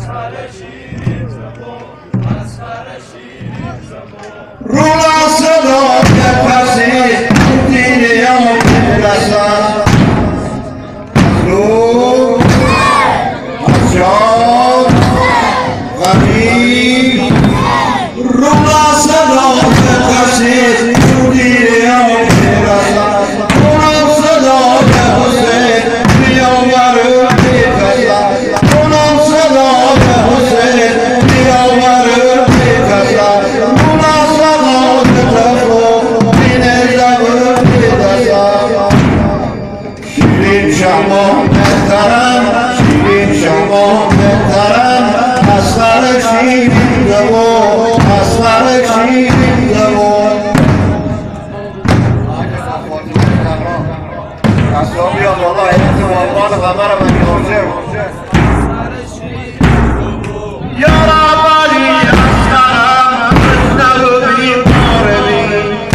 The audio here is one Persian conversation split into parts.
رولا صدای پسی دینیا میرسد رو جان غریب رولا صدای پسی دینیا میرسد کنم صدای حسین بیاور میکسد کنم صدای حسین بیاور میکسد رولا صدای تفو بین زبر میدسد شیرین شما مهترم شیرین شما مهترم اصغر شیرین زبان اصغر شیرین زبان اصلا بیاد والله اینتی والله غمر من یارجه یا ربالی اصغرم اشتغل بی ماربی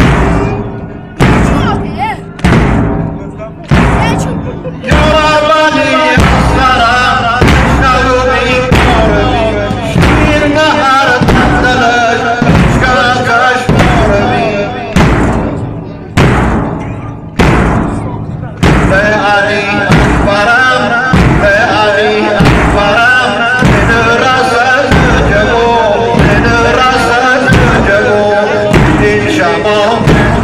یا ربالی اصغرم اشتغل بی ماربی شیر نهر تندلش اشکرکش ماربی به علی اکبرم به علی اکبرم من رسد جگو من رسد جگو این شما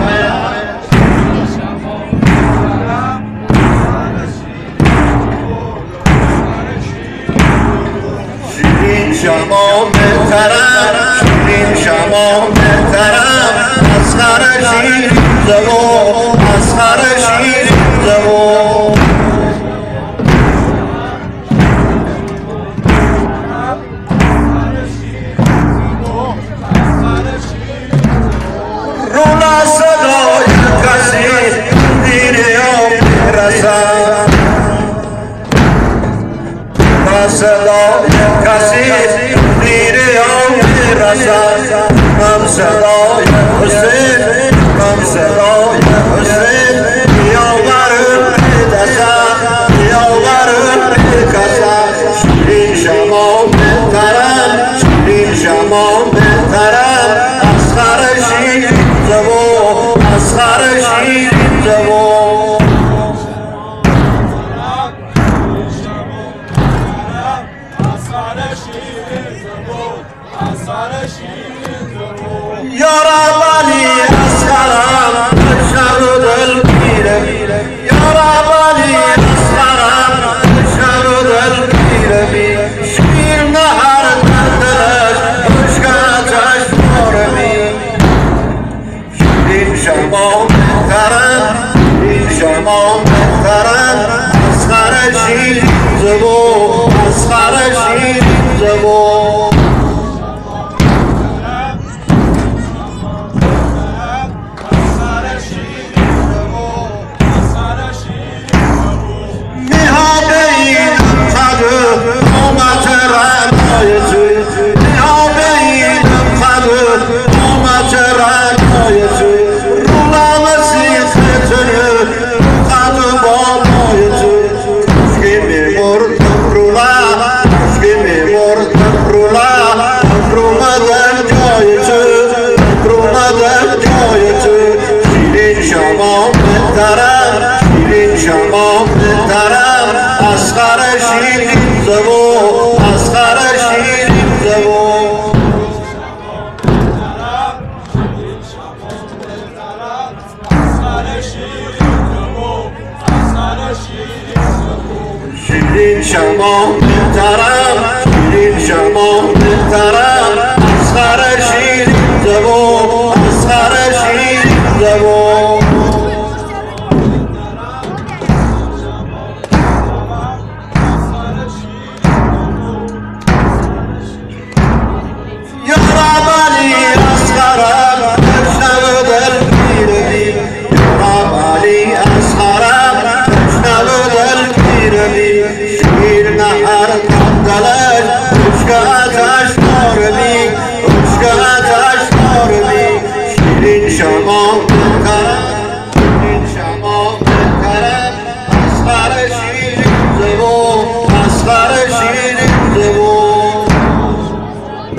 شیرین شما مهترم شیرین شما مهترم اصغر شیرین زبان اصغر شیرین زبان رولا صدای کسی دینیا میرسد با صدای کسی دینیا میرسد هم صدای حسین هم صدای حسین بیاور میدسد بیاور میکسد شیرین شما مهترم شیرین شما مهترم اصغر شیرین زبان اصغر شیرین زبان یا ربالی اصغرم اشهر دل میرمی یا ربالی اصغرم اشهر دل میرمی شیر نهر تندلش اشکرکش مارمی شیرین شما مهترم شیرین شما مهترم اصغر شیرین زبان اصغر شیرین زبان شیرین شما مهترم اصغر شیرین زبان اصغر شیرین زبان شیرین شما مهترم شیرین شما مهترم اصغر شیرین